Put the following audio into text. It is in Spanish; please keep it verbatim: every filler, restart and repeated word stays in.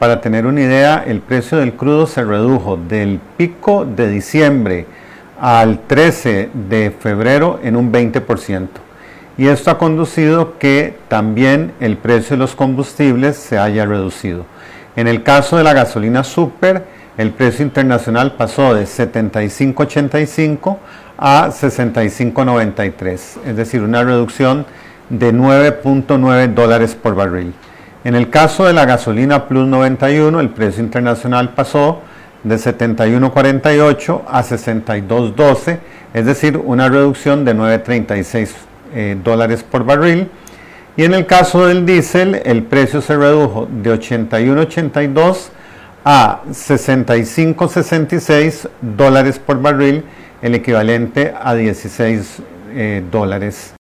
para tener una idea, el precio del crudo se redujo del pico de diciembre al trece de febrero en un veinte por ciento. Y esto ha conducido que también el precio de los combustibles se haya reducido. En el caso de la gasolina super, el precio internacional pasó de setenta y cinco ochenta y cinco a sesenta y cinco noventa y tres, es decir, una reducción de nueve punto nueve dólares por barril. En el caso de la gasolina Plus noventa y uno, el precio internacional pasó de setenta y uno cuarenta y ocho a sesenta y dos doce, es decir, una reducción de nueve punto treinta y seis eh, dólares por barril. Y en el caso del diésel, el precio se redujo de ochenta y uno ochenta y dos a sesenta y cinco sesenta y seis dólares por barril, el equivalente a dieciséis eh, dólares.